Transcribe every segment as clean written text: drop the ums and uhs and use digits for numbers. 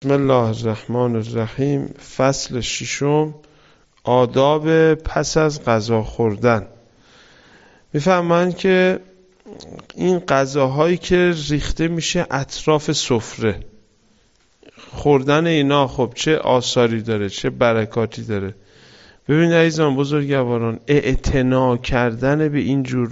بسم الله الرحمن الرحیم. فصل ششم، آداب پس از غذا خوردن. میفهمند که این غذاهایی که ریخته میشه اطراف سفره، خوردن اینا خب چه آثاری داره، چه برکاتی داره. ببینید عزیزان بزرگواران، اعتنا کردن به اینجور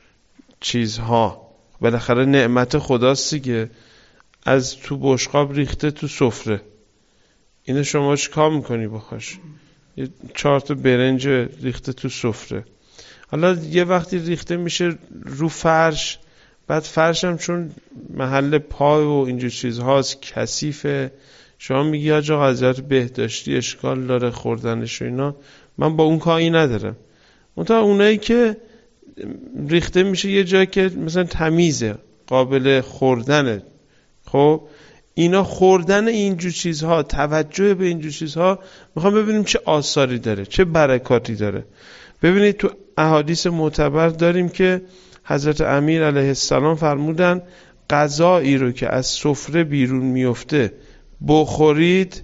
چیزها بالاخره نعمت خداست دیگه. از تو بشقاب ریخته تو سفره، اینو شما چیکار میکنی بخواش؟ یه 4 تا برنج ریخته تو سفره. حالا یه وقتی ریخته میشه رو فرش، بعد فرش هم چون محل پای و اینجور چیزهاست کثیفه، شما میگی آجا حضرت بهداشتی اشکال داره خوردنش و اینا. من با اون کاری ندارم. منتها اونایی که ریخته میشه یه جایی که مثلا تمیزه، قابل خوردنه، خب اینا خوردن اینجور چیزها، توجه به اینجور چیزها، میخوام ببینیم چه آثاری داره، چه برکاتی داره. ببینید تو احادیث معتبر داریم که حضرت امیر علیه السلام فرمودن غذایی رو که از سفره بیرون میفته بخورید،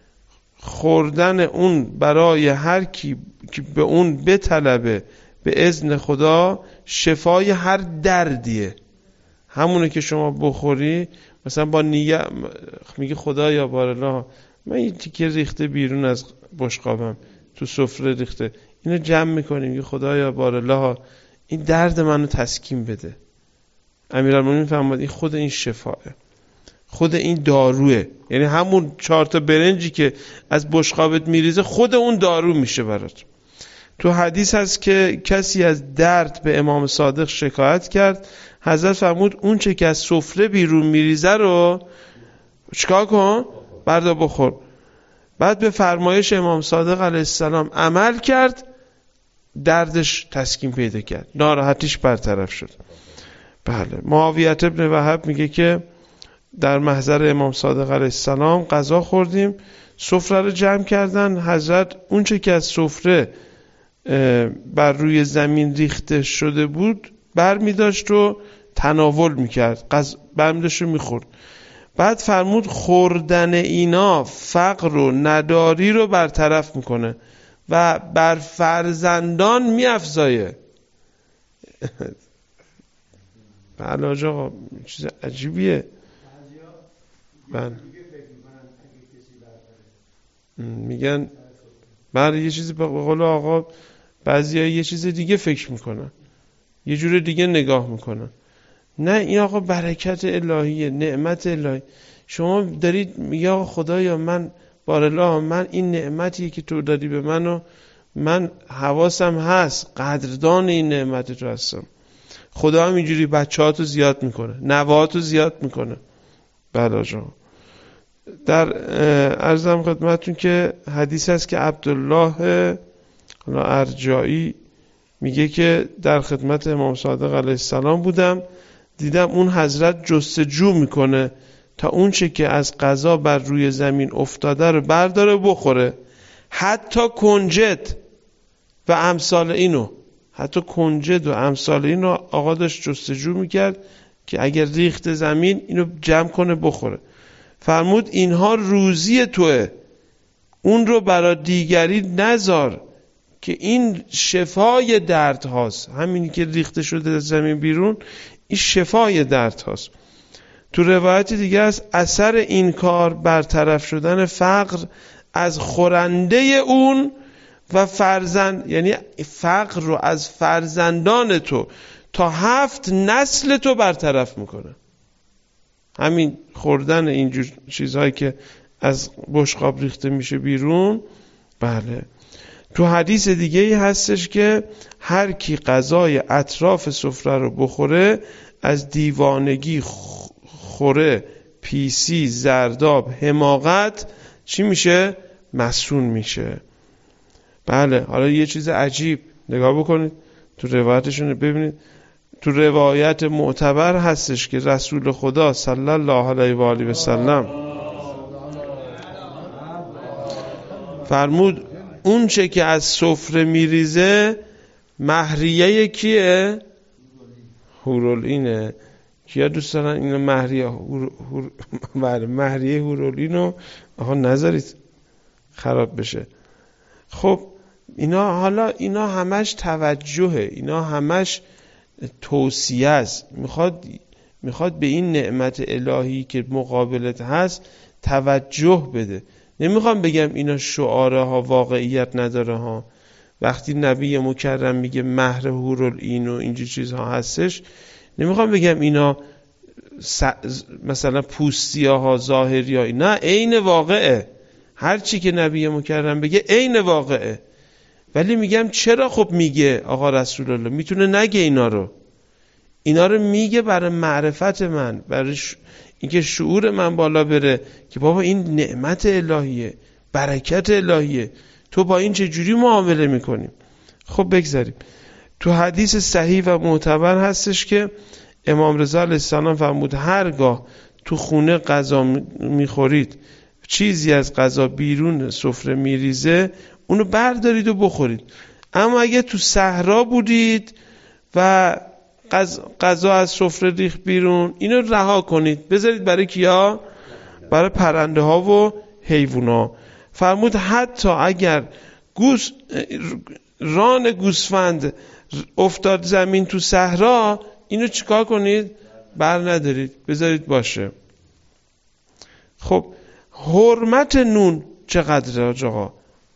خوردن اون برای هر کی که به اون بطلبه به اذن خدا شفای هر دردیه. همونه که شما بخوری، مثلا با نیت میگه خدایا بارالله من این تیکه ریخته بیرون از بشقابم تو سفره ریخته، اینو جمع میکنیم، میگه خدایا بارالله این درد منو تسکین بده. امیرالمومنین فرمود این خود این شفاه، خود این داروه. یعنی همون 4 تا برنجی که از بشقابت میریزه خود اون دارو میشه برات. تو حدیث هست که کسی از درد به امام صادق شکایت کرد، حضرت فرمود اون چه که از سفره بیرون میریزه رو چیکار کن؟ بردار بخور. بعد به فرمایش امام صادق علیه السلام عمل کرد، دردش تسکین پیدا کرد، ناراحتیش برطرف شد. بله. معاویه ابن وهب میگه که در محضر امام صادق علیه السلام غذا خوردیم، سفره رو جمع کردن، حضرت اون چه که از سفره بر روی زمین ریخته شده بود بر می داشت و تناول می کرد، بر می داشت و می خورد. بعد فرمود خوردن اینا فقر و نداری رو برطرف میکنه و بر فرزندان می افزایه. بله آقا چیز عجیبیه. بله میگن بله یه چیزی به قول آقا بعضی ها یه چیز دیگه فکر میکنن، یه جور دیگه نگاه میکنن. نه این آقا برکت الهیه، نعمت الهی. شما دارید میگه آقا خدایا من بارالله من این نعمتی که تو دادی به منو، من حواسم هست، قدردان این نعمت تو هستم. خدا هم اینجوری بچه‌هاتو زیاد میکنه، نوه‌هاتو زیاد میکنه. بله آجا. در عرضم خدمتون که حدیث هست که عبدالله ارجایی میگه که در خدمت امام صادق علیه السلام بودم، دیدم اون حضرت جستجو میکنه تا اون چه که از قضا بر روی زمین افتاده رو برداره بخوره، حتی کنجد و امثال اینو، حتی کنجد و امثال اینو آقا داشت جستجو میکرد که اگر ریخت زمین اینو جمع کنه بخوره. فرمود اینها روزی توه، اون رو برای دیگری نذار که این شفای درد هاست. همینی که ریخته شده از زمین بیرون این شفای درد هاست. تو روایت دیگه است اثر این کار برطرف شدن فقر از خورنده اون و فرزند، یعنی فقر رو از فرزندان تو تا 7 نسل تو برطرف میکنه. همین خوردن اینجور چیزهایی که از بشقاب ریخته میشه بیرون. بله. تو حدیث دیگه ای هستش که هر کی غذای اطراف سفره رو بخوره از دیوانگی، خوره، پیسی، زرداب، حماقت چی میشه؟ مسون میشه. بله. حالا یه چیز عجیب نگاه بکنید تو روایتشون، ببینید تو روایت معتبر هستش که رسول خدا صلی الله علیه و آله و سلم فرمود اون چه که از سفره میریزه مهریه کیه؟ حورالعینه کیا دوست دارن اینو مهریه هورولینو آها نذارید خراب بشه. خب اینا همش توجهه، اینا همش توصیه است. میخواد به این نعمت الهی که مقابلت هست توجه بده. نمیخوام بگم اینا شعاره ها واقعیت نداره ها. وقتی نبی مکرم میگه مهر هورالعین و اینجور چیزها هستش، نمیخوام بگم اینا مثلا پوستی ها ظاهری ها، نه، عین واقعه. هر چی که نبی مکرم بگه عین واقعه. ولی میگم چرا خب میگه آقا رسول الله؟ میتونه نگه اینا رو میگه برای معرفت من، برای اینکه شعور من بالا بره که بابا این نعمت الهیه، برکت الهیه، تو با این چجوری معامله میکنیم. خب بگذاریم. تو حدیث صحیح و معتبر هستش که امام رضا علیه السلام فرمود هرگاه تو خونه غذا میخورید چیزی از غذا بیرون سفره میریزه اونو بردارید و بخورید. اما اگه تو صحرا بودید و غذا از سفره ریخت بیرون، اینو رها کنید، بذارید برای کیا؟ برای پرنده ها و حیوونا. فرمود حتی اگر ران گوسفند افتاد زمین تو صحرا، اینو چیکار کنید؟ بر ندارید، بذارید باشه. خب حرمت نون چقدره آقا؟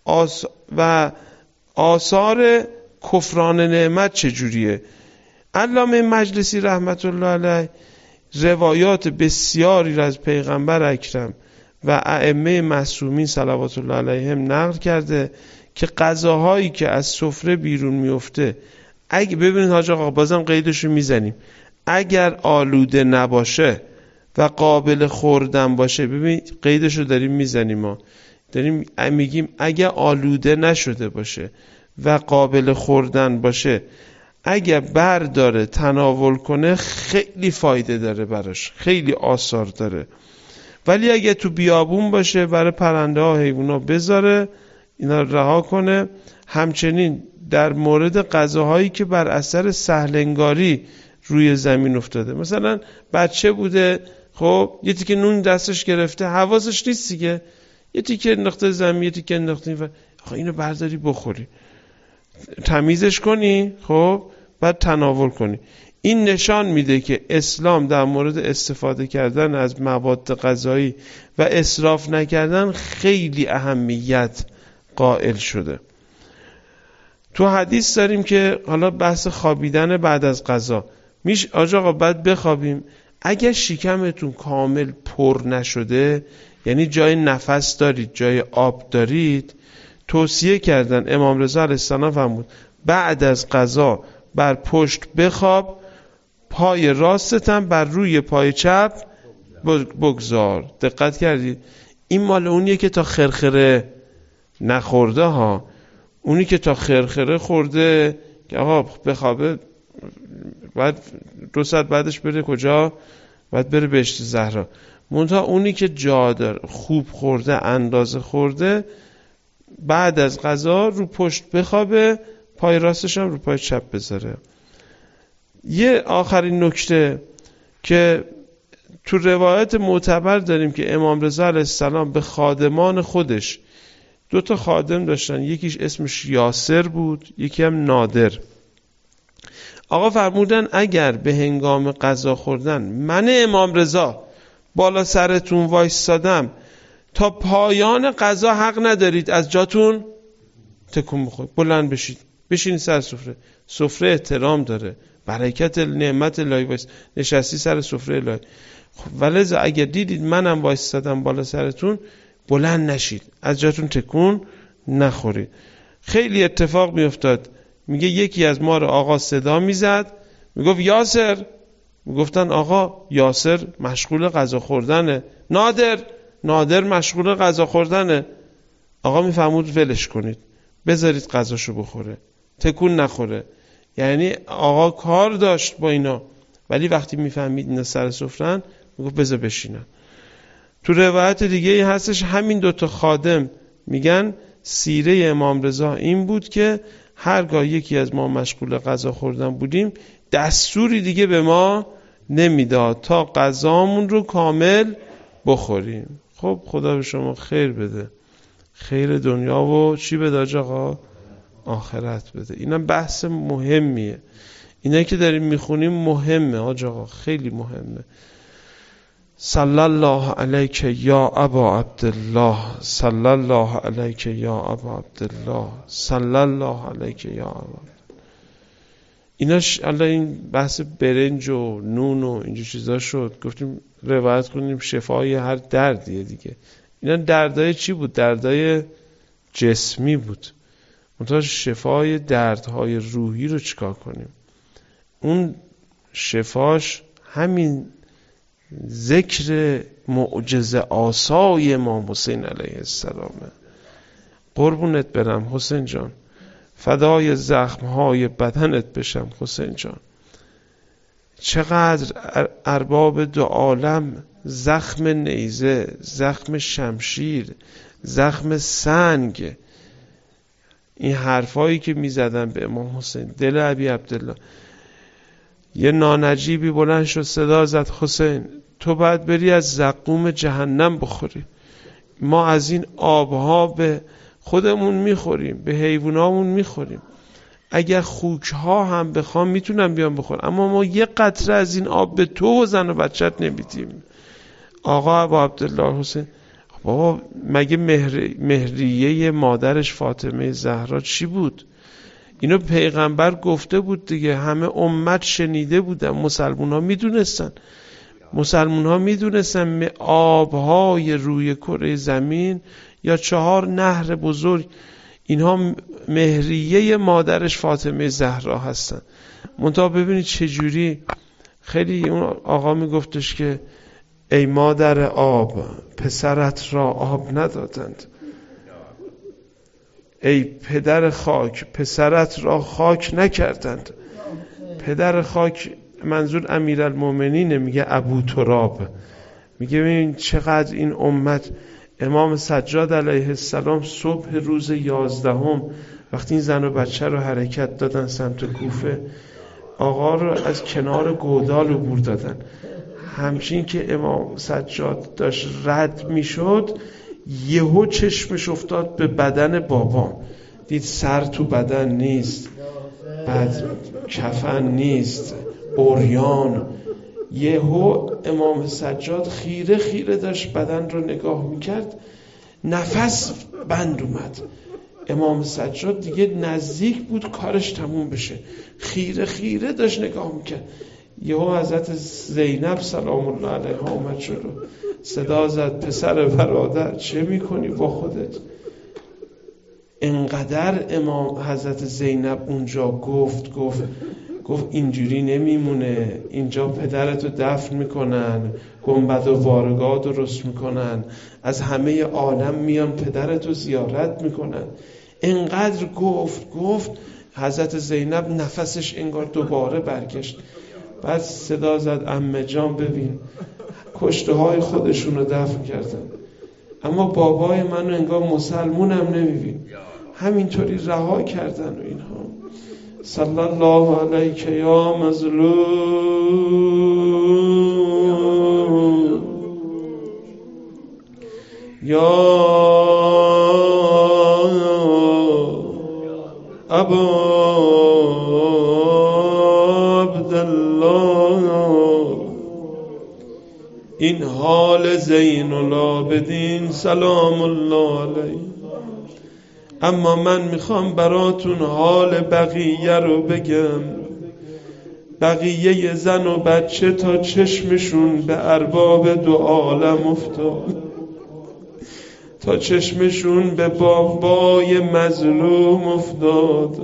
و آثار کفران نعمت چجوریه؟ علامه مجلسی رحمت الله علیه روایات بسیاری را از پیغمبر اکرم و ائمه معصومین صلوات الله علیهم نقل کرده که غذاهایی که از سفره بیرون میفته، اگه ببینید حاج آقا بازم قیدشو میزنیم، اگر آلوده نباشه و قابل خوردن باشه، ببینید قیدشو داریم میزنیم، ما داریم میگیم اگه آلوده نشده باشه و قابل خوردن باشه، اگه برداره تناول کنه خیلی فایده داره براش، خیلی آثار داره. ولی اگه تو بیابون باشه برای پرنده ها حیوان ها بذاره، اینا رها کنه. همچنین در مورد غذاهایی که بر اثر سهلنگاری روی زمین افتاده، مثلا بچه بوده خب یه تیکه نون دستش گرفته، حواسش نیست دیگه، یه تیکه انداخته زمین، یه تیکه انداخته و اینو برداری بخوری، تمیزش کنی خب بعد تناول کنی. این نشان میده که اسلام در مورد استفاده کردن از مواد غذایی و اسراف نکردن خیلی اهمیت قائل شده. تو حدیث داریم که حالا بحث خوابیدن بعد از غذا، آقا بعد بخوابیم. اگر شکمتون کامل پر نشده، یعنی جای نفس دارید، جای آب دارید، توصیه کردن امام رضا علیه السلام فرمود بعد از غذا بر پشت بخواب، پای راستتم بر روی پای چپ بگذار. دقت کردید؟ این مال اونیه که تا خرخره نخورده ها. اونی که تا خرخره خورده که آقا بخوابه، بعد 2 ساعت بعدش بره کجا؟ بعد بره بهشت زهرا. منتها اونی که جا داره، خوب خورده، اندازه خورده، بعد از غذا رو پشت بخوابه، پای راستش هم رو پای چپ بذاره. یه آخرین نکته که تو روایت معتبر داریم که امام رضا علیه السلام به خادمان خودش 2 خادم داشتن، یکیش اسمش یاسر بود، یکی هم نادر. آقا فرمودن اگر به هنگام غذا خوردن من امام رضا بالا سرتون وایسادم، تا پایان غذا حق ندارید از جاتون تکون بخورید، بلند بشید، بشینید سر سفره. سفره احترام داره، برکت نعمت الهی وایس نشستی سر سفره الهی. ولذا اگر دیدید منم وایسادم بالا سرتون، بلند نشید، از جاتون تکون نخورید. خیلی اتفاق میافتاد، میگه یکی از ما رو آقا صدا میزد، میگفت یاسر، میگفتن آقا یاسر مشغول غذا خوردنه، نادر مشغول غذا خوردنه. آقا میفهمود ولش کنید، بذارید غذاشو بخوره، تکون نخوره. یعنی آقا کار داشت با اینا، ولی وقتی میفهمید اینا سر سفرن میگفت بذار بشینن. تو روایت دیگه هستش همین 2 خادم میگن سیره امام رضا این بود که هرگاه یکی از ما مشغول غذا خوردن بودیم، دستوری دیگه به ما نمیداد تا غذامون رو کامل بخوریم. خب خدا به شما خیر بده، خیر دنیا و چی بده آقا؟ آخرت بده. اینا بحث مهمیه، اینا که داریم میخونیم مهمه آقا، خیلی مهمه. صلی الله علیک یا ابا عبدالله، صلی الله علیک یا ابا عبدالله، صلی الله علیک یا ابا. ایناش الان این بحث برنج و نون و اینجور چیزا شد، گفتیم روایت کنیم شفای هر دردیه دیگه. اینا دردای چی بود؟ دردای جسمی بود. منتها شفای دردهای روحی رو چیکار کنیم؟ اون شفاش همین ذکر معجزه آسای امام حسین علیه السلامه. قربونت برم حسین جان، فدای زخمهای بدنت بشم حسین جان. چقدر ارباب دو عالم زخم نیزه، زخم شمشیر، زخم سنگ، این حرفایی که میزدن به امام حسین، دل ابی عبدالله. یه نانجیبی بلند شد صدا زد حسین تو باید بری از زقوم جهنم بخوری. ما از این آبها به خودمون میخوریم، به حیوانامون میخوریم. اگر خوکها هم بخوام میتونم بیام بخورم، اما ما یه قطره از این آب به تو و زن و بچت نمیدیم. آقا ابا عبدالله حسین، بابا مگه مهریه مادرش فاطمه زهرا چی بود؟ اینو پیغمبر گفته بود دیگه، همه امت شنیده بودن، مسلمون ها میدونستن آبهای روی کره زمین یا 4 نهر بزرگ اینها مهریه مادرش فاطمه زهرا هستن. منتها ببینید چجوری خیلی اون آقا میگفتش که ای مادر آب پسرت را آب ندادند، ای پدر خاک پسرت را خاک نکردند. پدر خاک منظور امیرالمومنین، میگه ابو تراب. میگه ببین چقدر این امت. امام سجاد علیه السلام صبح روز 11 وقتی این زن و بچه رو حرکت دادن سمت کوفه، آقا رو از کنار گودال عبور دادن. همچین که امام سجاد داشت رد میشد، یهو چشمش افتاد به بدن بابام، دید سر تو بدن نیست، بعد کفن نیست، عریان. یهو امام سجاد خیره خیره داشت بدن رو نگاه میکرد، نفس بند اومد. امام سجاد دیگه نزدیک بود کارش تموم بشه، خیره خیره داشت نگاه میکرد. یهو حضرت زینب سلام الله علیها اومد شد، صدا زد پسر برادر چه میکنی با خودت؟ انقدر امام حضرت زینب اونجا گفت اینجوری نمیمونه، اینجا پدرتو دفن میکنن، گنبد و بارگاه درست میکنن، از همه عالم میان پدرتو زیارت میکنن. انقدر گفت حضرت زینب نفسش انگار دوباره برگشت. بعد صدا زد عمه جان ببین کشته های خودشونو دفن کردن، اما بابای منو انگار مسلمونم نمیبین، همینطوری رها کردن و اینها. صلی الله علیک یا مظلوم یا ابا عبدالله. این حال زین العابدین سلام الله علیه. اما من میخوام براتون حال بقیه رو بگم. بقیه زن و بچه تا چشمشون به ارباب دو عالم افتاد، تا چشمشون به بابای مظلوم افتاد.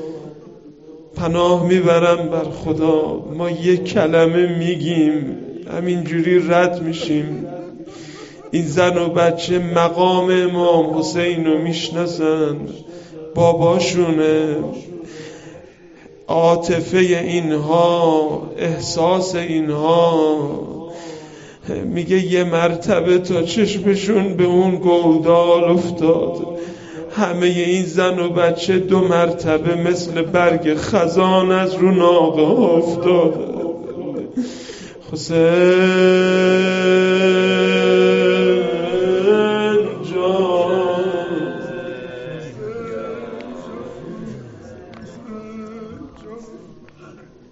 پناه میبرم بر خدا، ما یک کلمه میگیم همینجوری رد میشیم. این زن و بچه مقام امام حسین رو میشناسن، باباشونه، عاطفه اینها، احساس اینها. میگه یه مرتبه تا چشمشون به اون گودال افتاد، همه این زن و بچه 2 مرتبه مثل برگ خزان از رو ناقه افتاد. حسین